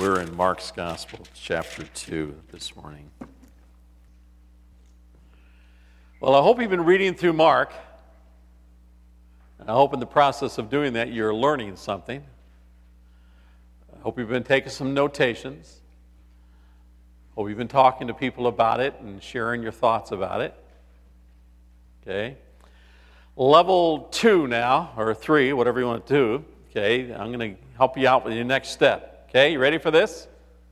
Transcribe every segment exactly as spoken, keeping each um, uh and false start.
We're in Mark's Gospel, chapter two, this morning. Well, I hope you've been reading through Mark. I hope in the process of doing that you're learning something. I hope you've been taking some notations. Hope you've been talking to people about it and sharing your thoughts about it. Okay. Level two now, or three, whatever you want to do. Okay, I'm going to help you out with your next step. Okay, you ready for this?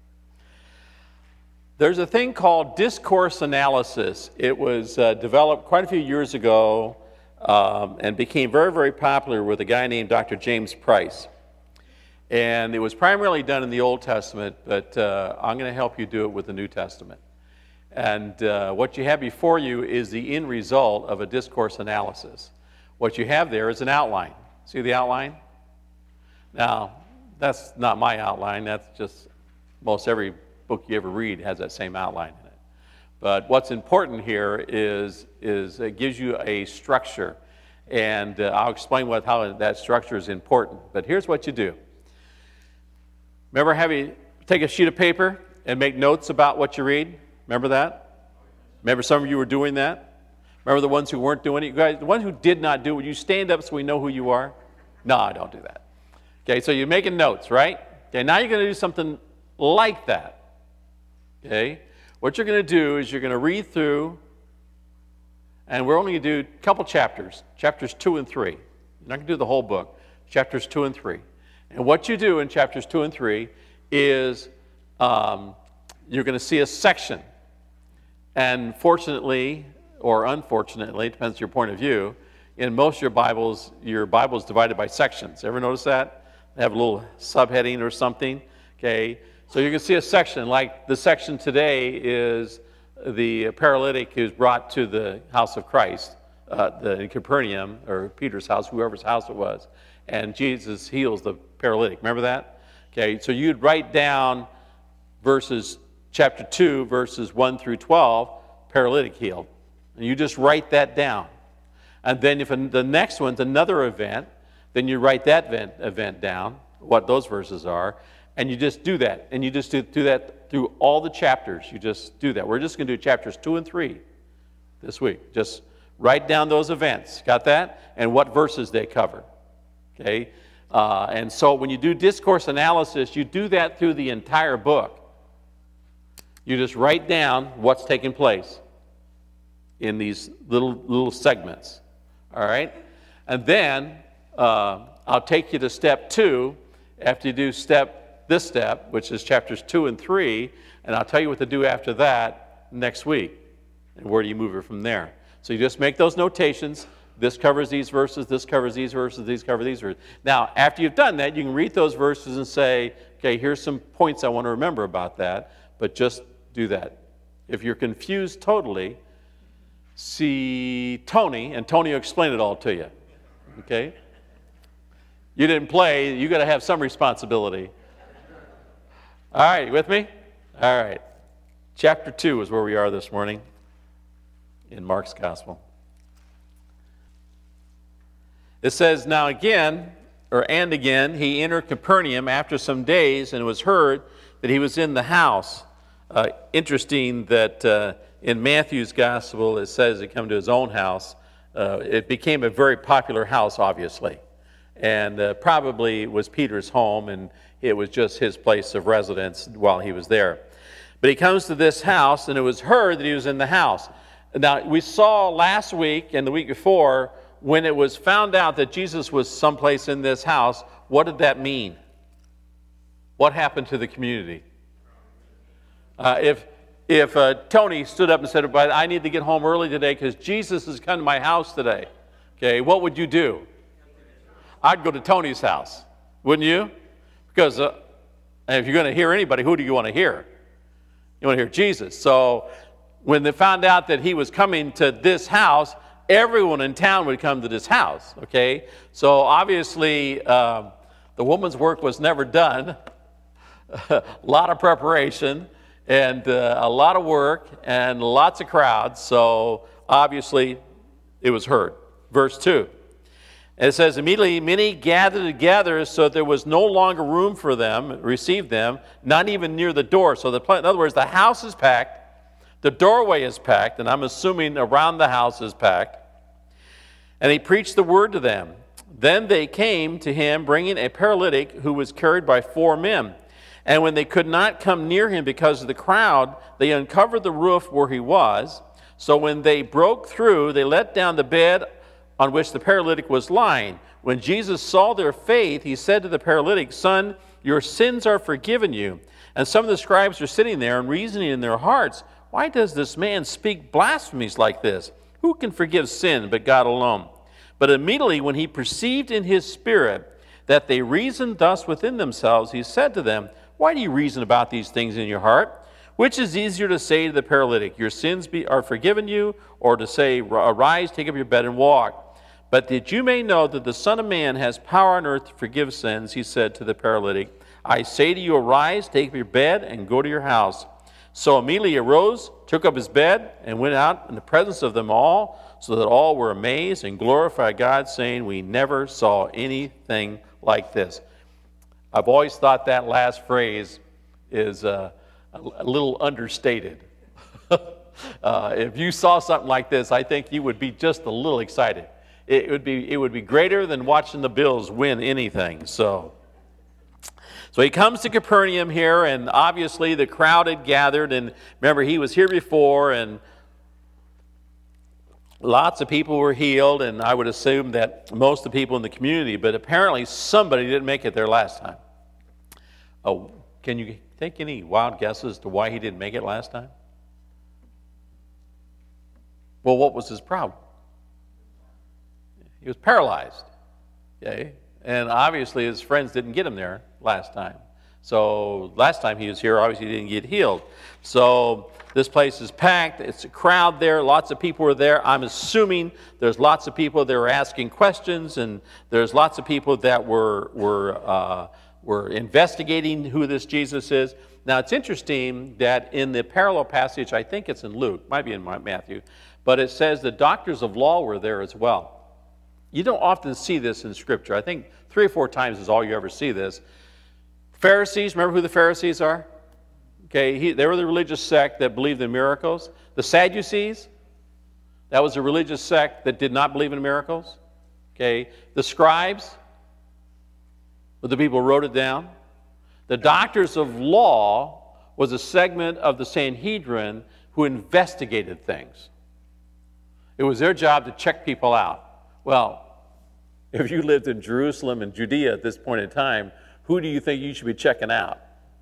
There's a thing called discourse analysis. It was uh, developed quite a few years ago um, and became very, very popular with a guy named Doctor James Price. And it was primarily done in the Old Testament, but uh, I'm going to help you do it with the New Testament. And uh, what you have before you is the end result of a discourse analysis. What you have there is an outline. See the outline? Now, that's not my outline. That's just most every book you ever read has that same outline in it. But what's important here is, is it gives you a structure. And uh, I'll explain what, how that structure is important. But here's what you do. Remember having take a sheet of paper and make notes about what you read? Remember that? Remember some of you were doing that? Remember the ones who weren't doing it? You guys, the ones who did not do it, would you stand up so we know who you are? No, I don't do that. Okay, so you're making notes, right? Okay, now you're going to do something like that. Okay, what you're going to do is you're going to read through, and we're only going to do a couple chapters, chapters two and three. You're not going to do the whole book, chapters two and three. And what you do in chapters two and three is um, you're going to see a section. And fortunately, or unfortunately, depends on your point of view, in most of your Bibles, your Bible is divided by sections. Ever notice that? They have a little subheading or something. Okay, so you can see a section, like the section today is the paralytic who's brought to the house of Christ, uh, the, in Capernaum, or Peter's house, whoever's house it was, and Jesus heals the paralytic. Remember that? Okay, so you'd write down verses, chapter two, verses one through twelve, paralytic healed. And you just write that down. And then if the next one's another event, then you write that event, event down, what those verses are, and you just do that. And you just do, do that through all the chapters. You just do that. We're just going to do chapters two and three this week. Just write down those events. Got that? And what verses they cover. Okay? Uh, and so when you do discourse analysis, you do that through the entire book. You just write down what's taking place in these little little segments. All right? And then uh, I'll take you to step two after you do step this step, which is chapters two and three, and I'll tell you what to do after that next week. And where do you move it from there? So you just make those notations. This covers these verses, this covers these verses, these cover these verses. Now, after you've done that, you can read those verses and say, okay, here's some points I want to remember about that, but just do that. If you're confused totally, see Tony, and Tony will explain it all to you. Okay? You didn't play, you got to have some responsibility. All right, you with me? All right. Chapter two is where we are this morning in Mark's Gospel. It says, now again, or and again, he entered Capernaum after some days, and it was heard that he was in the house. Uh, interesting that uh, in Matthew's Gospel, it says he came to his own house. Uh, it became a very popular house, obviously. And uh, probably was Peter's home, and it was just his place of residence while he was there. But he comes to this house, and it was heard that he was in the house. Now, we saw last week and the week before, when it was found out that Jesus was someplace in this house, what did that mean? What happened to the community? Uh, if if uh, Tony stood up and said, "But I need to get home early today because Jesus has come to my house today," okay, what would you do? I'd go to Tony's house, wouldn't you? Because uh, if you're going to hear anybody, who do you want to hear? You want to hear Jesus. So when they found out that he was coming to this house, everyone in town would come to this house, okay? So obviously, um, the woman's work was never done. A lot of preparation and uh, a lot of work and lots of crowds. So obviously, it was heard. Verse two. And it says, immediately many gathered together so there was no longer room for them, receive them, not even near the door. So the, in other words, the house is packed, the doorway is packed, and I'm assuming around the house is packed. And he preached the word to them. Then they came to him, bringing a paralytic who was carried by four men. And when they could not come near him because of the crowd, they uncovered the roof where he was. So when they broke through, they let down the bed on which the paralytic was lying. When Jesus saw their faith, he said to the paralytic, "Son, your sins are forgiven you." And some of the scribes were sitting there and reasoning in their hearts, "Why does this man speak blasphemies like this? Who can forgive sin but God alone?" But immediately when he perceived in his spirit that they reasoned thus within themselves, he said to them, "Why do you reason about these things in your heart? Which is easier to say to the paralytic, 'Your sins be, are forgiven you,' or to say, 'Arise, take up your bed and walk'? But that you may know that the Son of Man has power on earth to forgive sins," he said to the paralytic, "I say to you, arise, take up your bed, and go to your house." So immediately he arose, took up his bed, and went out in the presence of them all, so that all were amazed and glorified God, saying, "We never saw anything like this." I've always thought that last phrase is uh, a little understated. uh, if you saw something like this, I think you would be just a little excited. It would be it would be greater than watching the Bills win anything. So, so he comes to Capernaum here, and obviously the crowd had gathered. And remember, he was here before, and lots of people were healed. And I would assume that most of the people in the community, but apparently somebody didn't make it there last time. Oh, can you take any wild guesses to why he didn't make it last time? Well, what was his problem? He was paralyzed, okay? And obviously his friends didn't get him there last time. So last time he was here, obviously he didn't get healed. So this place is packed. It's a crowd there. Lots of people were there. I'm assuming there's lots of people that were asking questions, and there's lots of people that were, were, uh, were investigating who this Jesus is. Now it's interesting that in the parallel passage, I think it's in Luke, might be in Matthew, but it says the doctors of law were there as well. You don't often see this in Scripture. I think three or four times is all you ever see this. Pharisees, remember who the Pharisees are? Okay, he, they were the religious sect that believed in miracles. The Sadducees, that was a religious sect that did not believe in miracles. Okay, the scribes, the people who wrote it down. The doctors of law was a segment of the Sanhedrin who investigated things. It was their job to check people out. Well, if you lived in Jerusalem and Judea at this point in time, who do you think you should be checking out?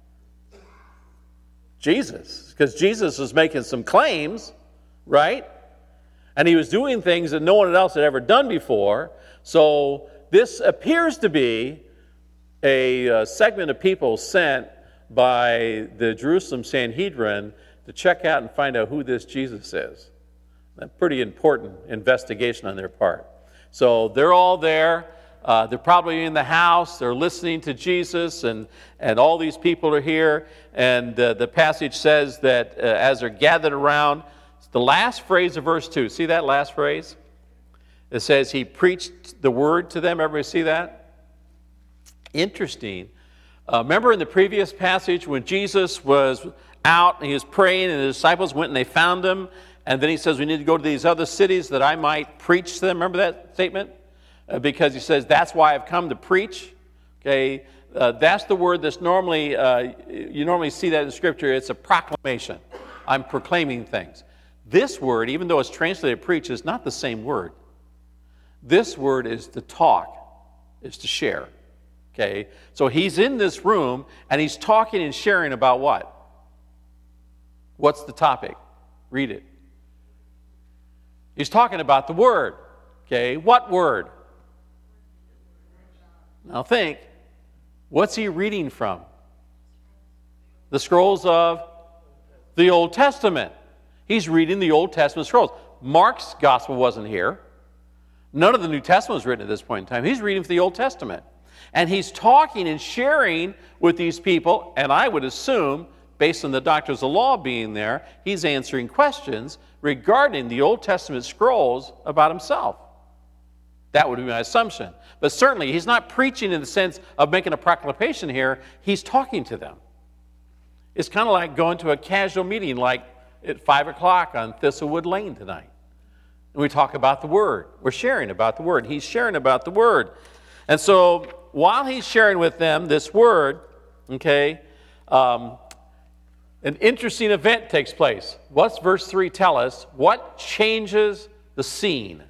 Jesus, because Jesus was making some claims, right? And he was doing things that no one else had ever done before. So this appears to be a, a segment of people sent by the Jerusalem Sanhedrin to check out and find out who this Jesus is. A pretty important investigation on their part. So they're all there. Uh, they're probably in the house. They're listening to Jesus, and, and all these people are here. And uh, the passage says that uh, as they're gathered around, the last phrase of verse two, see that last phrase? It says he preached the word to them. Everybody see that? Interesting. Uh, remember in the previous passage when Jesus was out and he was praying and the disciples went and they found him, and then he says we need to go to these other cities that I might preach to them. Remember that statement? Uh, because he says that's why I've come to preach. Okay, uh, that's the word that's normally, uh, you normally see that in Scripture. It's a proclamation. I'm proclaiming things. This word, even though it's translated preach, is not the same word. This word is to talk, is to share. Okay, so he's in this room and he's talking and sharing about what? What's the topic? Read it. He's talking about the word. Okay, what word? Now think, what's he reading from? The scrolls of the Old Testament. He's reading the Old Testament scrolls. Mark's gospel wasn't here. None of the New Testament was written at this point in time. He's reading from the Old Testament. And he's talking and sharing with these people, and I would assume, based on the doctors of law being there, he's answering questions regarding the Old Testament scrolls about himself. That would be my assumption. But certainly, he's not preaching in the sense of making a proclamation here. He's talking to them. It's kind of like going to a casual meeting like at five o'clock on Thistlewood Lane tonight. And we talk about the Word. We're sharing about the Word. He's sharing about the Word. And so while he's sharing with them this Word, okay, um, an interesting event takes place. What's verse three tell us? What changes the scene?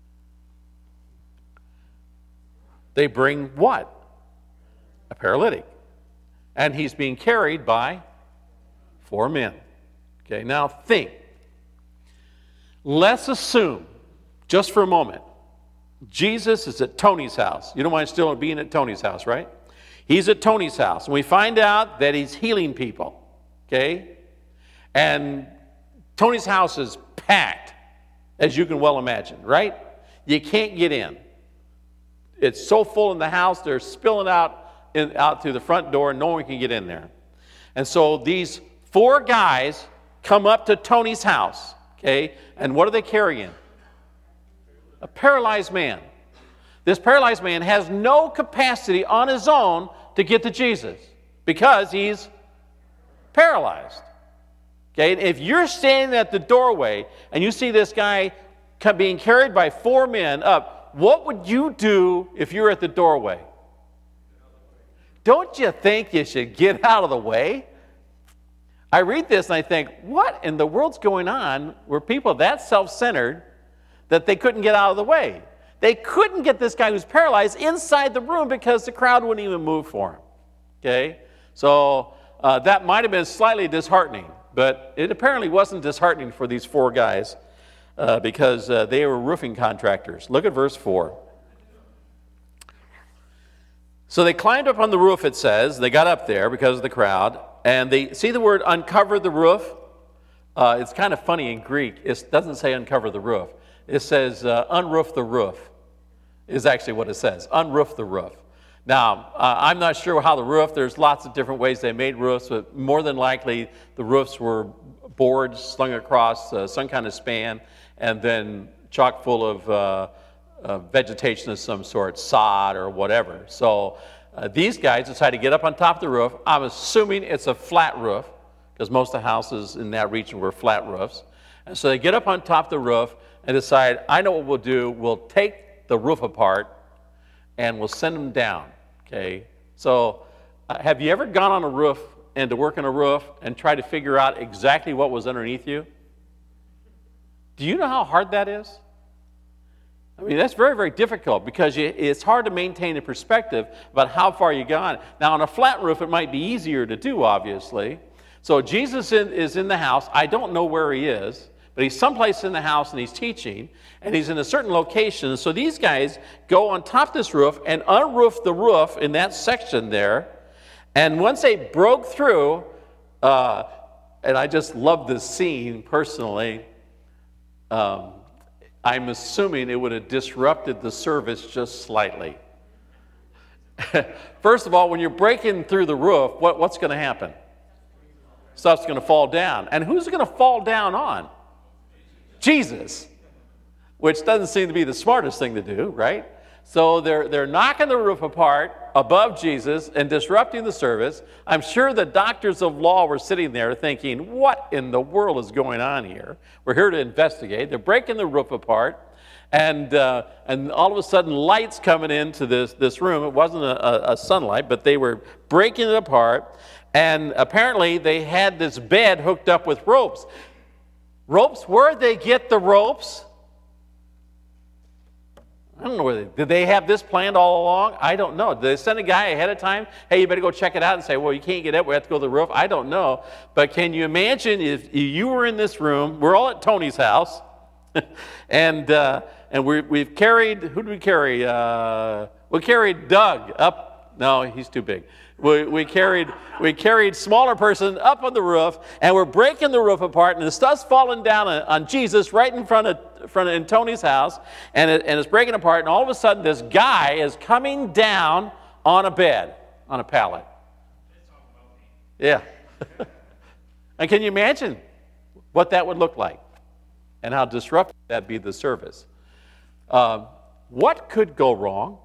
They bring what? A paralytic. And he's being carried by four men. Okay, now think. Let's assume, just for a moment, Jesus is at Tony's house. You don't mind still being at Tony's house, right? He's at Tony's house. And we find out that he's healing people. Okay? And Tony's house is packed, as you can well imagine, right? You can't get in. It's so full in the house, they're spilling out in, out through the front door, and no one can get in there. And so these four guys come up to Tony's house, okay? And what are they carrying? A paralyzed man. This paralyzed man has no capacity on his own to get to Jesus because he's paralyzed. Okay? And if you're standing at the doorway and you see this guy being carried by four men up, what would you do if you're at the doorway? Don't you think you should get out of the way? I read this and I think, what in the world's going on? Were people that self-centered that they couldn't get out of the way? They couldn't get this guy who's paralyzed inside the room because the crowd wouldn't even move for him. Okay? So uh, that might have been slightly disheartening, but it apparently wasn't disheartening for these four guys. Uh, because uh, they were roofing contractors. Look at verse four. So they climbed up on the roof, it says. They got up there because of the crowd. And they see the word uncover the roof? Uh, it's kind of funny in Greek. It doesn't say uncover the roof. It says uh, unroof the roof is actually what it says. Unroof the roof. Now, uh, I'm not sure how the roof, there's lots of different ways they made roofs, but more than likely the roofs were boards slung across uh, some kind of span, and then chock full of uh, uh, vegetation of some sort, sod or whatever. So uh, these guys decide to get up on top of the roof. I'm assuming it's a flat roof, because most of the houses in that region were flat roofs. And so they get up on top of the roof and decide, I know what we'll do. We'll take the roof apart and we'll send them down. Okay? So uh, have you ever gone on a roof and to work on a roof and try to figure out exactly what was underneath you? Do you know how hard that is? I mean, that's very, very difficult because you, it's hard to maintain a perspective about how far you gone. Now, on a flat roof, it might be easier to do, obviously. So Jesus in, is in the house. I don't know where he is, but he's someplace in the house and he's teaching, and he's in a certain location. So these guys go on top of this roof and unroof the roof in that section there. And once they broke through, uh, and I just love this scene personally, um, I'm assuming it would have disrupted the service just slightly. First of all, when you're breaking through the roof, what, what's going to happen? Stuff's going to fall down. And who's going to fall down on? Jesus, which doesn't seem to be the smartest thing to do, right? So they're, they're knocking the roof apart above Jesus and disrupting the service. I'm sure the doctors of law were sitting there thinking, what in the world is going on here? We're here to investigate. They're breaking the roof apart. And uh, and all of a sudden, lights coming into this, this room. It wasn't a, a sunlight, but they were breaking it apart. And apparently, they had this bed hooked up with ropes. Ropes? Where'd they get the ropes? I don't know where they, did they have this planned all along? I don't know. Did they send a guy ahead of time? Hey, you better go check it out and say, well, you can't get up. We have to go to the roof. I don't know. But can you imagine if you were in this room? We're all at Tony's house. and uh, and we we've carried, who did we carry? Uh, we carried Doug up. No, he's too big. We, we carried we carried smaller person up on the roof, and we're breaking the roof apart, and the stuff's falling down on, on Jesus right in front of front of in Tony's house, and it, and it's breaking apart. And all of a sudden, this guy is coming down on a bed, on a pallet. Yeah. And can you imagine what that would look like, and how disruptive that'd be the service? Uh, what could go wrong?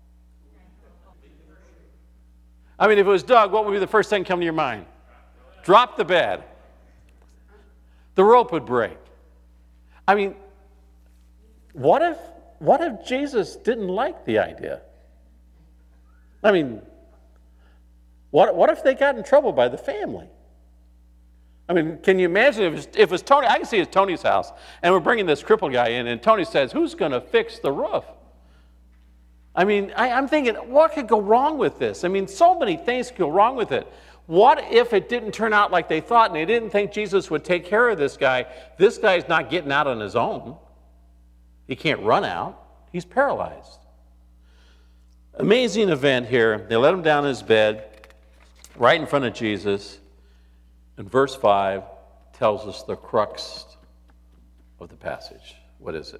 I mean, if it was Doug, what would be the first thing come to your mind? Drop the bed. The rope would break. I mean, what if, what if Jesus didn't like the idea? I mean, what, what if they got in trouble by the family? I mean, can you imagine if it's, if it's Tony? I can see it's Tony's house, and we're bringing this crippled guy in, and Tony says, who's going to fix the roof? I mean, I, I'm thinking, what could go wrong with this? I mean, so many things could go wrong with it. What if it didn't turn out like they thought, and they didn't think Jesus would take care of this guy? This guy's not getting out on his own. He can't run out. He's paralyzed. Amazing event here. They let him down in his bed, right in front of Jesus. And verse five tells us the crux of the passage. What is it?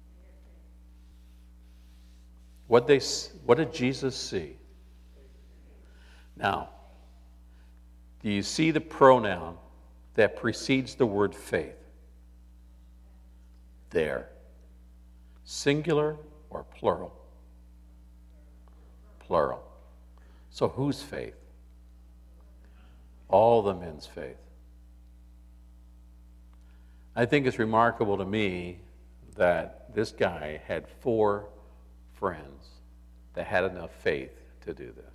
What they, what did Jesus see? Now, do you see the pronoun that precedes the word faith? There. Singular or plural? Plural. So whose faith? All the men's faith. I think it's remarkable to me that this guy had four friends that had enough faith to do this.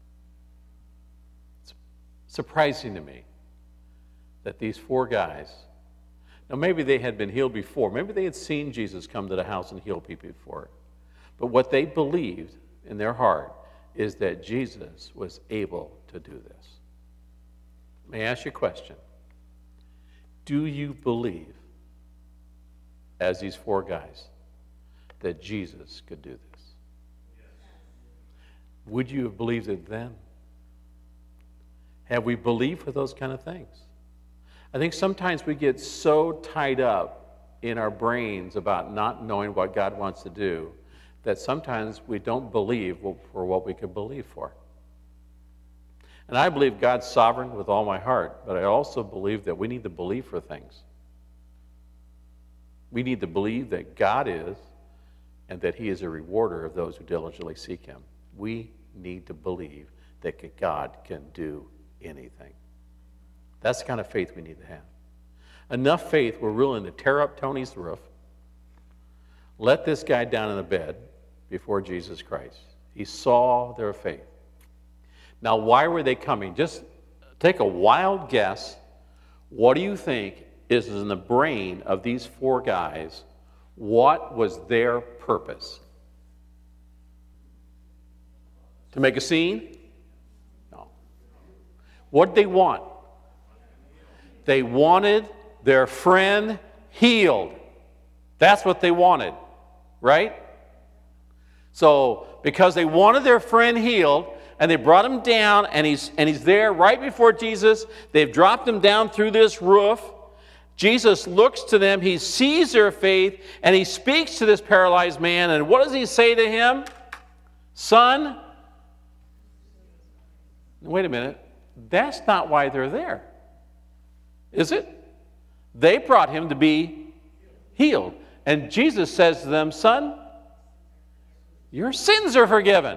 It's surprising to me that these four guys, now maybe they had been healed before, maybe they had seen Jesus come to the house and heal people before, but what they believed in their heart is that Jesus was able to do this. May I ask you a question? Do you believe, as these four guys, that Jesus could do this? Yes. Would you have believed it then? Have we believed for those kind of things? I think sometimes we get so tied up in our brains about not knowing what God wants to do that sometimes we don't believe for what we could believe for. And I believe God's sovereign with all my heart, but I also believe that we need to believe for things. We need to believe that God is, and that He is a rewarder of those who diligently seek Him. We need to believe that God can do anything. That's the kind of faith we need to have. Enough faith we're willing to tear up Tony's roof, let this guy down in the bed before Jesus Christ. He saw their faith. Now, why were they coming? Just take a wild guess. What do you think is in the brain of these four guys? What was their purpose? To make a scene? No. What did they want? They wanted their friend healed. That's what they wanted, right? So, because they wanted their friend healed, and they brought him down, and he's, and he's there right before Jesus. They've dropped him down through this roof. Jesus looks to them. He sees their faith, and he speaks to this paralyzed man. And what does he say to him? Son, wait a minute. That's not why they're there, is it? They brought him to be healed. And Jesus says to them, son, your sins are forgiven.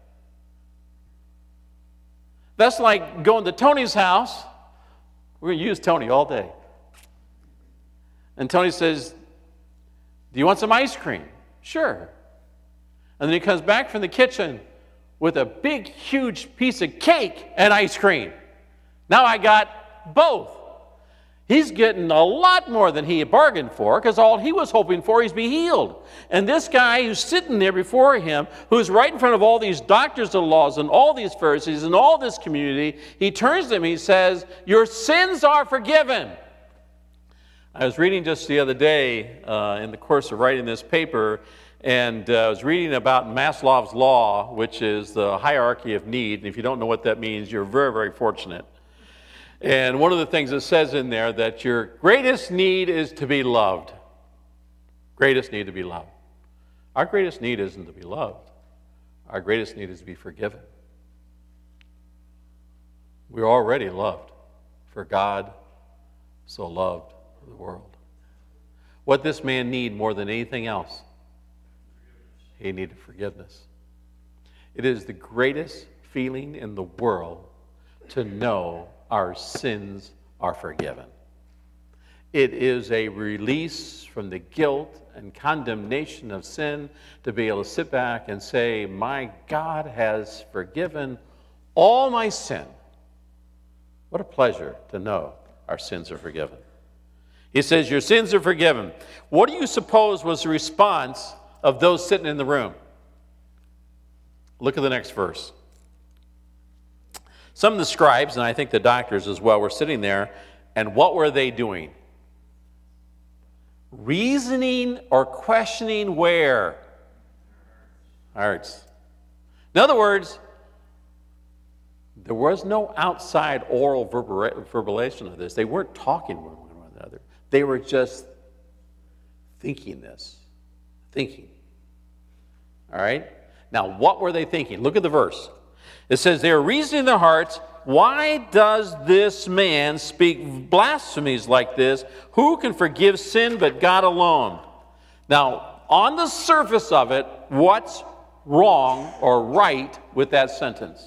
That's like going to Tony's house. We're going to use Tony all day. And Tony says, do you want some ice cream? Sure. And then he comes back from the kitchen with a big, huge piece of cake and ice cream. Now I got both. He's getting a lot more than he bargained for, because all he was hoping for is to be healed. And this guy who's sitting there before him, who's right in front of all these doctors of the laws and all these Pharisees and all this community, he turns to him, he says, your sins are forgiven. I was reading just the other day uh, in the course of writing this paper, and uh, I was reading about Maslow's law, which is the hierarchy of need. And if you don't know what that means, you're very, very fortunate. And one of the things it says in there that your greatest need is to be loved. Greatest need to be loved. Our greatest need isn't to be loved. Our greatest need is to be forgiven. We're already loved, for God so loved the world. What this man needed more than anything else, he needed forgiveness. It is the greatest feeling in the world to know our sins are forgiven. It is a release from the guilt and condemnation of sin to be able to sit back and say, my God has forgiven all my sin. What a pleasure to know our sins are forgiven. He says, your sins are forgiven. What do you suppose was the response of those sitting in the room? Look at the next verse. Some of the scribes, and I think the doctors as well, were sitting there, and what were they doing? Reasoning or questioning where? Hearts. In other words, there was no outside oral verbalization of this. They weren't talking with one another. They were just thinking this. Thinking. All right? Now, what were they thinking? Look at the verse. It says, they are reasoning in their hearts, why does this man speak blasphemies like this? Who can forgive sin but God alone? Now, on the surface of it, what's wrong or right with that sentence?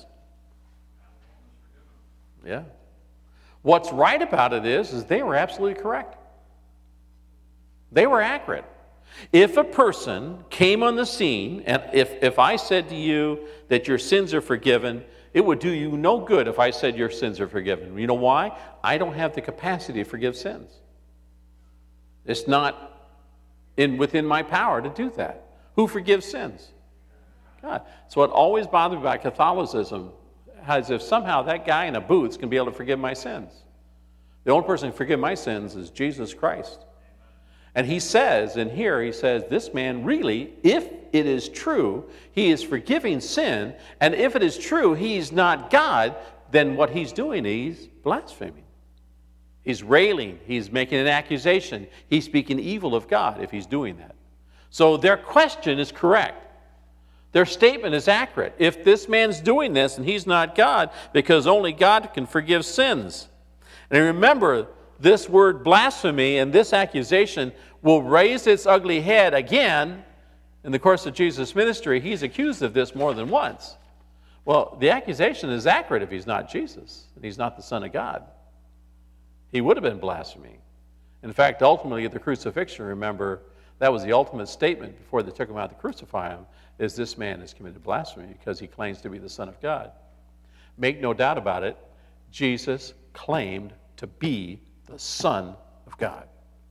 Yeah. What's right about it is, is they were absolutely correct. They were accurate. If a person came on the scene, and if, if I said to you that your sins are forgiven, it would do you no good if I said your sins are forgiven. You know why? I don't have the capacity to forgive sins. It's not in, within my power to do that. Who forgives sins? God. So what always bothered me about Catholicism is if somehow that guy in a booth is going to be able to forgive my sins. The only person who can forgive my sins is Jesus Christ. And he says, in here, he says, this man really, if it is true, he is forgiving sin, and if it is true he's not God, then what he's doing, he's blaspheming. He's railing, he's making an accusation, he's speaking evil of God if he's doing that. So their question is correct. Their statement is accurate. If this man's doing this and he's not God, because only God can forgive sins. And remember, this word blasphemy and this accusation will raise its ugly head again in the course of Jesus' ministry. He's accused of this more than once. Well, the accusation is accurate if he's not Jesus, and he's not the Son of God. He would have been blasphemy. In fact, ultimately at the crucifixion, remember, that was the ultimate statement before they took him out to crucify him, is this man has committed blasphemy because he claims to be the Son of God. Make no doubt about it, Jesus claimed to be the Son of God.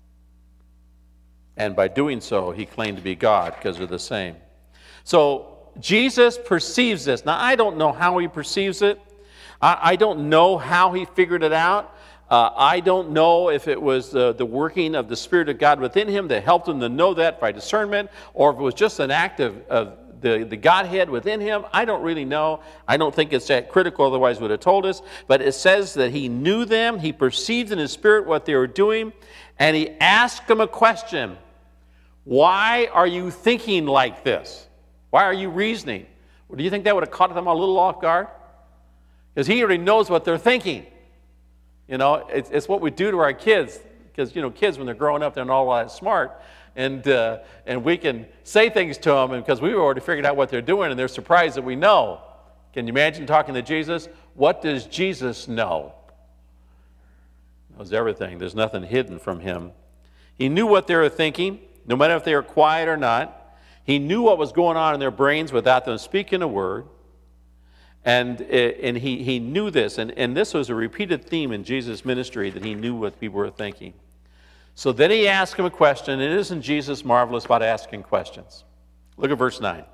And by doing so, he claimed to be God because they're the same. So Jesus perceives this. Now, I don't know how he perceives it. I, I don't know how he figured it out. Uh, I don't know if it was the, the working of the Spirit of God within him that helped him to know that by discernment, or if it was just an act of, of the, the Godhead within him. I don't really know. I don't think it's that critical, otherwise he would have told us. But it says that he knew them, he perceived in his spirit what they were doing, and he asked them a question. Why are you thinking like this? Why are you reasoning? Well, do you think that would have caught them a little off guard? Because he already knows what they're thinking. You know, it's, it's what we do to our kids. Because, you know, kids, when they're growing up, they're not all that smart. And, uh, and we can say things to them because we've already figured out what they're doing, and they're surprised that we know. Can you imagine talking to Jesus? What does Jesus know? He knows everything. There's nothing hidden from him. He knew what they were thinking, no matter if they were quiet or not. He knew what was going on in their brains without them speaking a word. And, and he, he knew this. And, and this was a repeated theme in Jesus' ministry, that he knew what people were thinking. So then he asked him a question. And isn't Jesus marvelous about asking questions? Look at verse nine.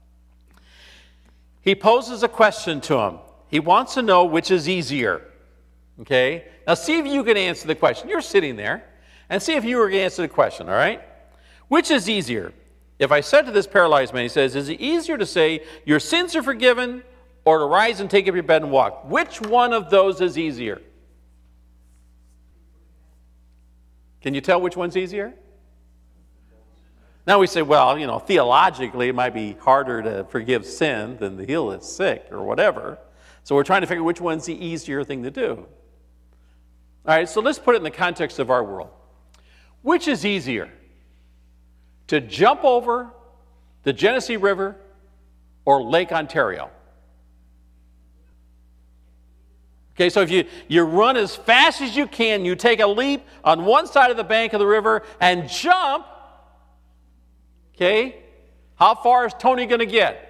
He poses a question to him. He wants to know which is easier. Okay? Now see if you can answer the question. You're sitting there. And see if you were going to answer the question, all right? Which is easier? If I said to this paralyzed man, he says, is it easier to say, your sins are forgiven, or to rise and take up your bed and walk? Which one of those is easier? Can you tell which one's easier? Now we say, well, you know, theologically it might be harder to forgive sin than to heal the sick or whatever. So we're trying to figure which one's the easier thing to do. All right, so let's put it in the context of our world. Which is easier? To jump over The Genesee River or Lake Ontario? Okay, so if you, you run as fast as you can, you take a leap on one side of the bank of the river and jump, okay, how far is Tony going to get?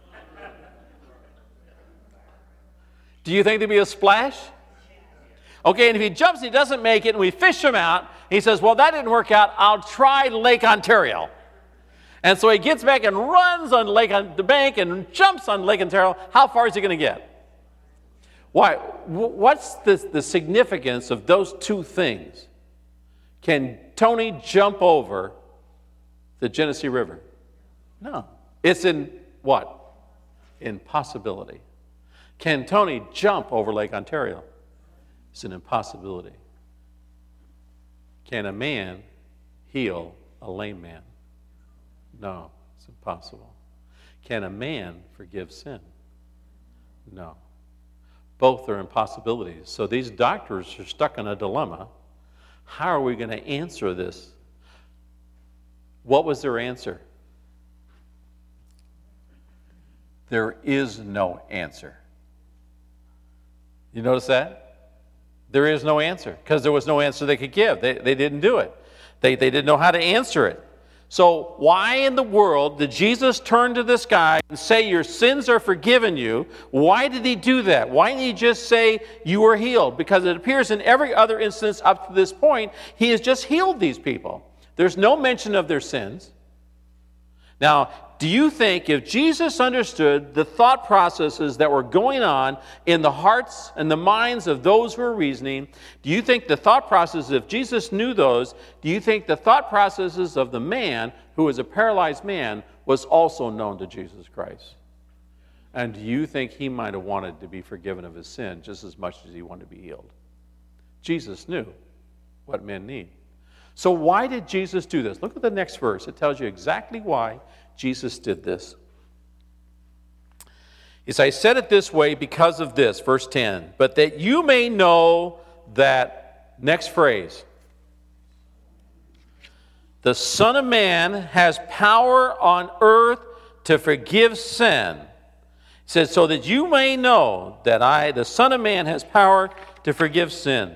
Do you think there'd be a splash? Okay, and if he jumps and he doesn't make it and we fish him out, he says, well, that didn't work out. I'll try Lake Ontario. And so he gets back and runs on Lake on the bank and jumps on Lake Ontario. How far is he going to get? Why? What's the, the significance of those two things? Can Tony jump over the Genesee River? No. It's in what? Impossibility. Can Tony jump over Lake Ontario? It's an impossibility. Can a man heal a lame man? No, it's impossible. Can a man forgive sin? No. Both are impossibilities. So these doctors are stuck in a dilemma. How are we going to answer this? What was their answer? There is no answer. You notice that? There is no answer because there was no answer they could give. They, they didn't do it. They, they didn't know how to answer it. So why in the world did Jesus turn to this guy and say, your sins are forgiven you? Why did he do that? Why didn't he just say, you are healed? Because it appears in every other instance up to this point, he has just healed these people. There's no mention of their sins. Now, do you think if Jesus understood the thought processes that were going on in the hearts and the minds of those who were reasoning, do you think the thought processes, if Jesus knew those, do you think the thought processes of the man who was a paralyzed man was also known to Jesus Christ? And do you think he might have wanted to be forgiven of his sin just as much as he wanted to be healed? Jesus knew what men need. So why did Jesus do this? Look at the next verse. It tells you exactly why Jesus did this. He says, I said it this way because of this, verse ten, but that you may know that, next phrase, the Son of Man has power on earth to forgive sin. He says, so that you may know that I, the Son of Man, has power to forgive sin.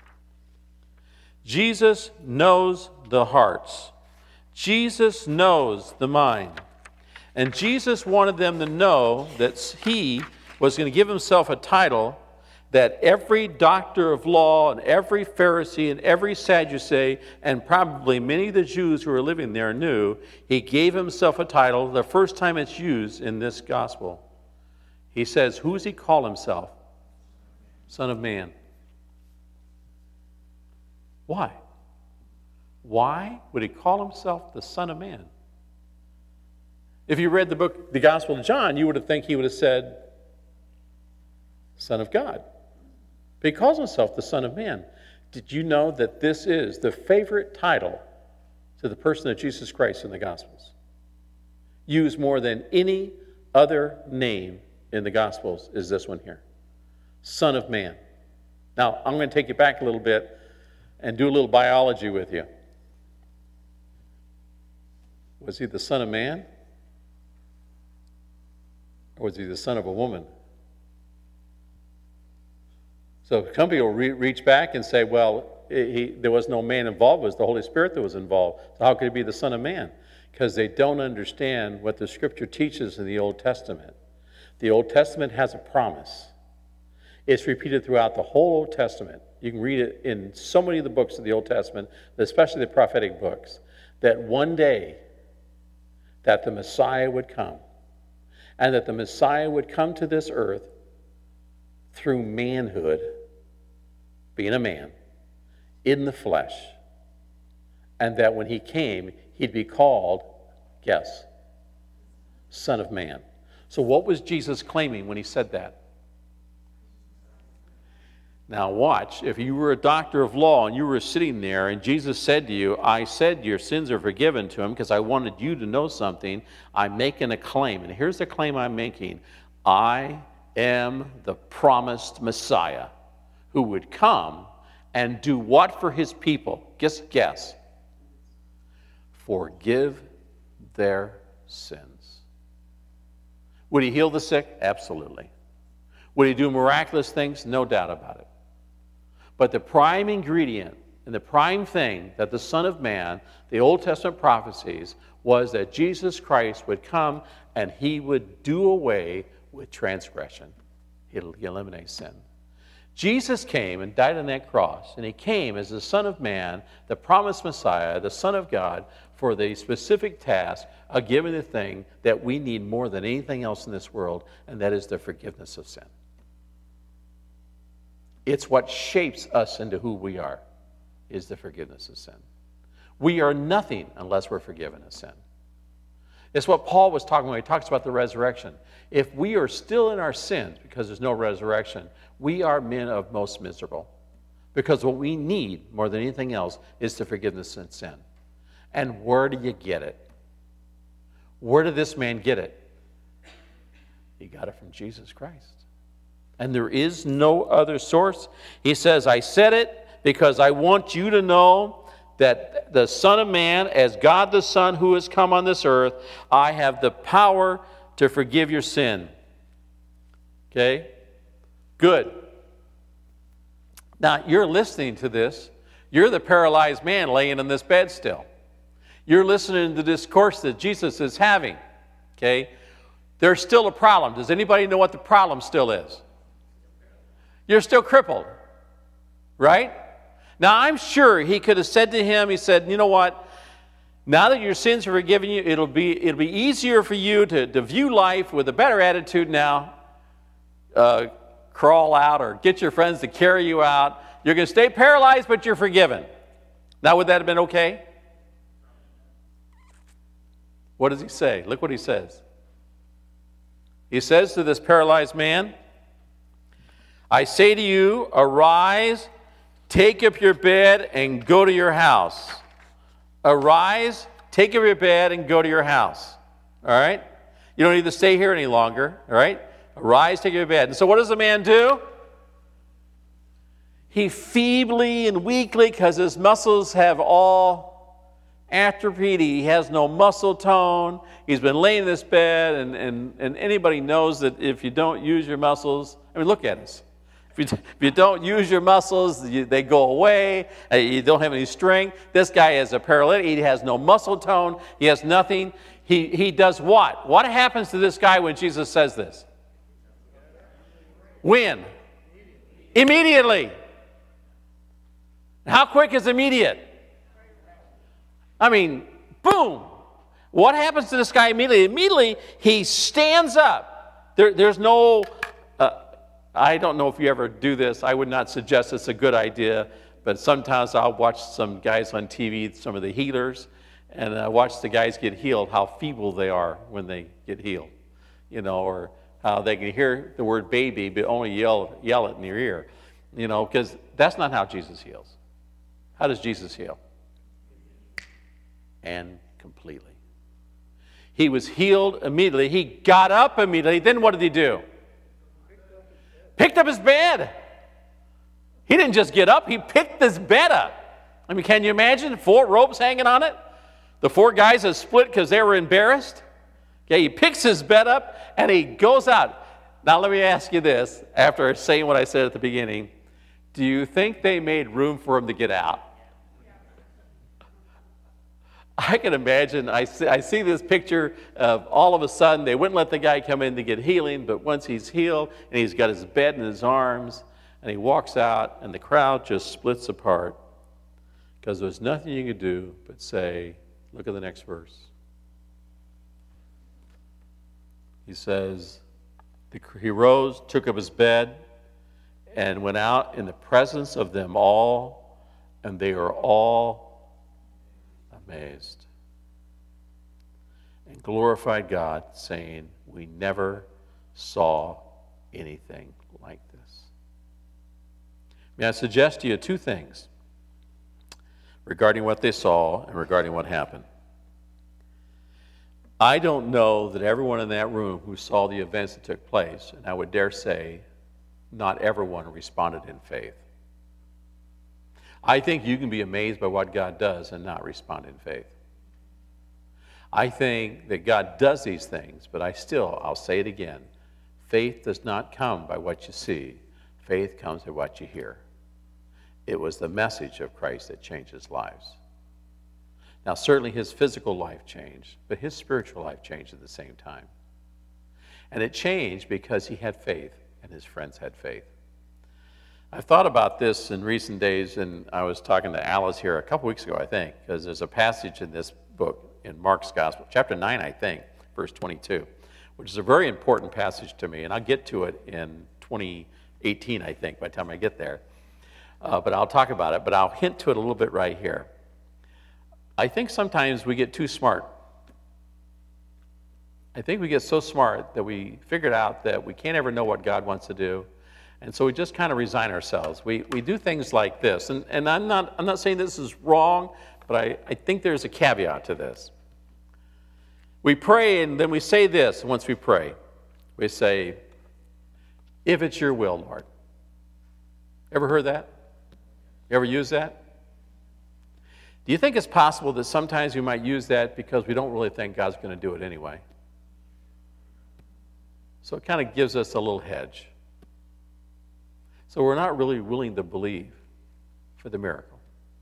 Jesus knows the hearts. Jesus knows the mind. And Jesus wanted them to know that he was going to give himself a title that every doctor of law and every Pharisee and every Sadducee and probably many of the Jews who were living there knew. He gave himself a title, the first time it's used in this gospel. He says, who does he call himself? Son of Man. Why? Why would he call himself the Son of Man? If you read the book, the Gospel of John, you would have think he would have said, Son of God. But he calls himself the Son of Man. Did you know that this is the favorite title to the person of Jesus Christ in the Gospels? Used more than any other name in the Gospels is this one here. Son of Man. Now, I'm going to take you back a little bit and do a little biology with you. Was he the son of man? Or was he the son of a woman? So some people re- reach back and say, well, he, there was no man involved, it was the Holy Spirit that was involved. So how could he be the Son of Man? Because they don't understand what the Scripture teaches in the Old Testament. The Old Testament has a promise. It's repeated throughout the whole Old Testament. You can read it in so many of the books of the Old Testament, especially the prophetic books, that one day that the Messiah would come, and that the Messiah would come to this earth through manhood, being a man, in the flesh, and that when he came, he'd be called, guess, Son of Man. So what was Jesus claiming when he said that? Now watch, if you were a doctor of law and you were sitting there and Jesus said to you, I said your sins are forgiven to him because I wanted you to know something, I'm making a claim. And here's the claim I'm making. I am the promised Messiah who would come and do what for his people? Just guess. Forgive their sins. Would he heal the sick? Absolutely. Would he do miraculous things? No doubt about it. But the prime ingredient and the prime thing that the Son of Man, the Old Testament prophecies, was that Jesus Christ would come and he would do away with transgression. He'll eliminate sin. Jesus came and died on that cross, and he came as the Son of Man, the promised Messiah, the Son of God, for the specific task of giving the thing that we need more than anything else in this world, and that is the forgiveness of sin. It's what shapes us into who we are, is the forgiveness of sin. We are nothing unless we're forgiven of sin. It's what Paul was talking about when he talks about the resurrection. If we are still in our sins because there's no resurrection, we are men of most miserable. Because what we need more than anything else is the forgiveness of sin. And where do you get it? Where did this man get it? He got it from Jesus Christ. And there is no other source. He says, I said it because I want you to know that the Son of Man, as God the Son who has come on this earth, I have the power to forgive your sin. Okay? Good. Now, you're listening to this. You're the paralyzed man laying in this bed still. You're listening to the discourse that Jesus is having. Okay? There's still a problem. Does anybody know what the problem still is? You're still crippled. Right? Now, I'm sure he could have said to him, he said, you know what? Now that your sins are forgiven you, it'll be, it'll be easier for you to, to view life with a better attitude now. Uh, crawl out or get your friends to carry you out. You're going to stay paralyzed, but you're forgiven. Now, would that have been okay? What does he say? Look what he says. He says to this paralyzed man, I say to you, arise, take up your bed, and go to your house. Arise, take up your bed, and go to your house. All right? You don't need to stay here any longer. All right? Arise, take up your bed. And so what does the man do? He feebly and weakly, because his muscles have all atrophied. He has no muscle tone. He's been laying in this bed, and, and, and anybody knows that if you don't use your muscles, I mean, look at us. If you, if you don't use your muscles, you, they go away. Uh, you don't have any strength. This guy is a paralytic. He has no muscle tone. He has nothing. He, he does what? What happens to this guy when Jesus says this? When? Immediately. How quick is immediate? I mean, boom. What happens to this guy immediately? Immediately, he stands up. There, there's no... I don't know if you ever do this. I would not suggest it's a good idea, but sometimes I'll watch some guys on T V, some of the healers, and I watch the guys get healed, how feeble they are when they get healed, you know, or how they can hear the word baby, but only yell, yell it in your ear, you know, because that's not how Jesus heals. How does Jesus heal? And completely. He was healed immediately. He got up immediately. Then what did he do? Picked up his bed. He didn't just get up, he picked this bed up. I mean, can you imagine four ropes hanging on it? The four guys have split because they were embarrassed. Okay, he picks his bed up and he goes out. Now let me ask you this, after saying what I said at the beginning, do you think they made room for him to get out? I can imagine, I see, I see this picture of all of a sudden, they wouldn't let the guy come in to get healing, but once he's healed and he's got his bed in his arms and he walks out and the crowd just splits apart because there's nothing you can do but say, look at the next verse. He says, he rose, took up his bed, and went out in the presence of them all, and they are all amazed and glorified God, saying, we never saw anything like this. May I suggest to you two things regarding what they saw and regarding what happened. I don't know that everyone in that room who saw the events that took place, and I would dare say not everyone responded in faith. I think you can be amazed by what God does and not respond in faith. I think that God does these things, but I still, I'll say it again, faith does not come by what you see. Faith comes by what you hear. It was the message of Christ that changes lives. Now, certainly his physical life changed, but his spiritual life changed at the same time. And it changed because he had faith and his friends had faith. I've thought about this in recent days, and I was talking to Alice here a couple weeks ago, I think, because there's a passage in this book in Mark's Gospel, chapter nine, I think, verse twenty-two, which is a very important passage to me, and I'll get to it in twenty eighteen, I think, by the time I get there. Uh, but I'll talk about it, but I'll hint to it a little bit right here. I think sometimes we get too smart. I think we get so smart that we figured out that we can't ever know what God wants to do, and so we just kind of resign ourselves. We we do things like this, and, and I'm not I'm not saying this is wrong, but I, I think there's a caveat to this. We pray, and then we say this once we pray. We say, if it's your will, Lord. Ever heard that? You ever use that? Do you think it's possible that sometimes we might use that because we don't really think God's going to do it anyway? So it kind of gives us a little hedge. So we're not really willing to believe for the miracle.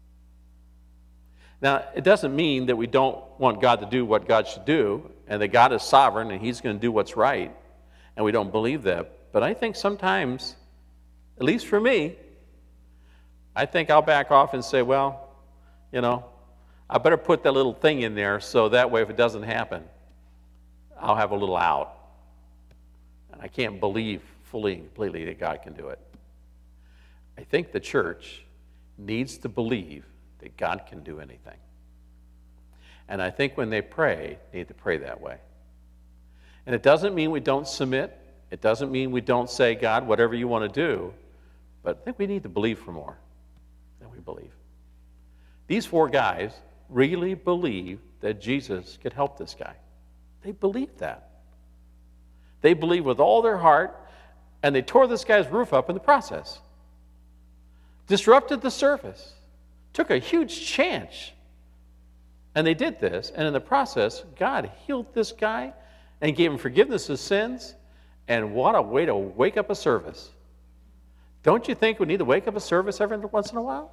Now, it doesn't mean that we don't want God to do what God should do, and that God is sovereign and he's going to do what's right, and we don't believe that. But I think sometimes, at least for me, I think I'll back off and say, well, you know, I better put that little thing in there so that way if it doesn't happen, I'll have a little out. And I can't believe fully and completely that God can do it. I think the church needs to believe that God can do anything. And I think when they pray, they need to pray that way. And it doesn't mean we don't submit. It doesn't mean we don't say, God, whatever you want to do. But I think we need to believe for more than we believe. These four guys really believed that Jesus could help this guy. They believed that. They believed with all their heart, and they tore this guy's roof up in the process. Disrupted the service. Took a huge chance. And they did this, and in the process, God healed this guy and gave him forgiveness of sins. And what a way to wake up a service. Don't you think we need to wake up a service every once in a while?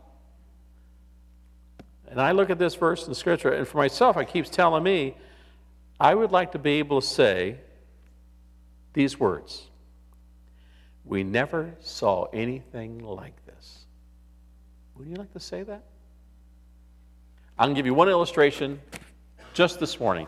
And I look at this verse in Scripture, and for myself, it keeps telling me, I would like to be able to say these words. We never saw anything like this. Would you like to say that? I'm going to give you one illustration just this morning.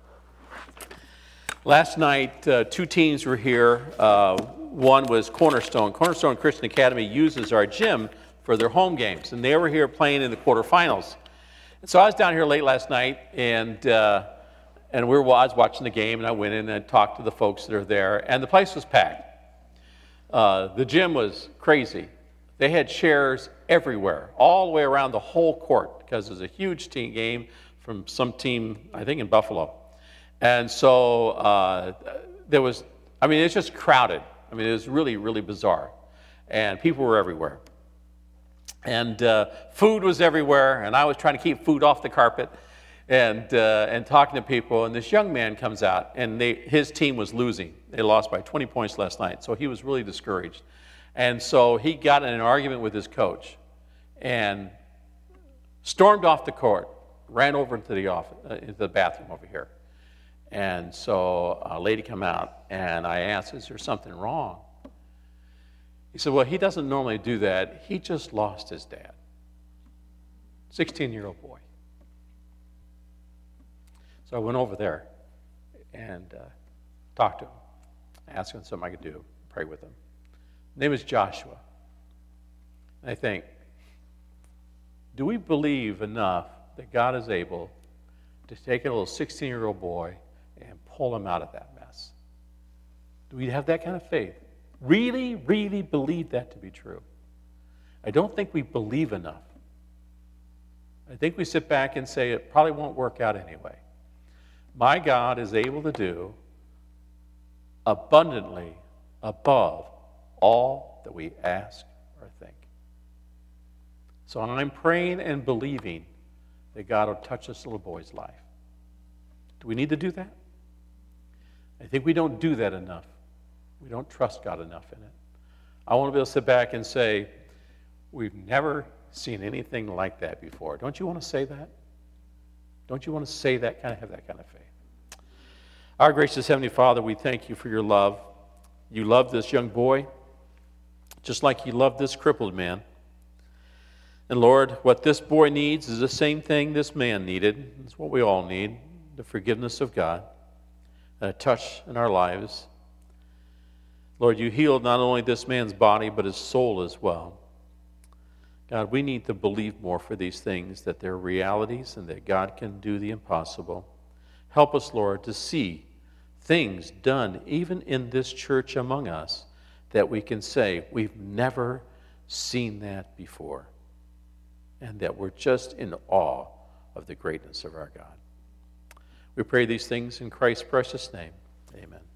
Last night, uh, two teams were here. Uh, one was Cornerstone. Cornerstone Christian Academy uses our gym for their home games, and they were here playing in the quarterfinals. And so I was down here late last night, and uh, and we were, I was watching the game, and I went in and talked to the folks that are there, and the place was packed. Uh, the gym was crazy. They had chairs everywhere, all the way around the whole court, because it was a huge team game from some team, I think in Buffalo. And so uh, there was, I mean, it's just crowded. I mean, it was really, really bizarre. And people were everywhere. And uh, food was everywhere, and I was trying to keep food off the carpet and uh, and talking to people. And this young man comes out, and they, his team was losing. They lost by twenty points last night, so he was really discouraged. And so he got in an argument with his coach and stormed off the court, ran over into the office, uh, into the bathroom over here. And so a lady come out, and I asked, is there something wrong? He said, well, he doesn't normally do that. He just lost his dad. sixteen-year-old boy. So I went over there and uh, talked to him. Asked him something I could do, pray with him. His name is Joshua. And I think, do we believe enough that God is able to take a little sixteen-year-old boy and pull him out of that mess? Do we have that kind of faith? Really, really believe that to be true? I don't think we believe enough. I think we sit back and say it probably won't work out anyway. My God is able to do abundantly above all that we ask or think. So I'm praying and believing that God will touch this little boy's life. Do we need to do that? I think we don't do that enough. We don't trust God enough in it. I want to be able to sit back and say, we've never seen anything like that before. Don't you want to say that? Don't you want to say that, kind of have that kind of faith? Our gracious Heavenly Father, we thank you for your love. You love this young boy just like you love this crippled man. And Lord, what this boy needs is the same thing this man needed. It's what we all need, the forgiveness of God, and a touch in our lives. Lord, you healed not only this man's body, but his soul as well. God, we need to believe more for these things, that they're realities and that God can do the impossible. Help us, Lord, to see things done even in this church among us that we can say, we've never seen that before, and that we're just in awe of the greatness of our God. We pray these things in Christ's precious name. Amen.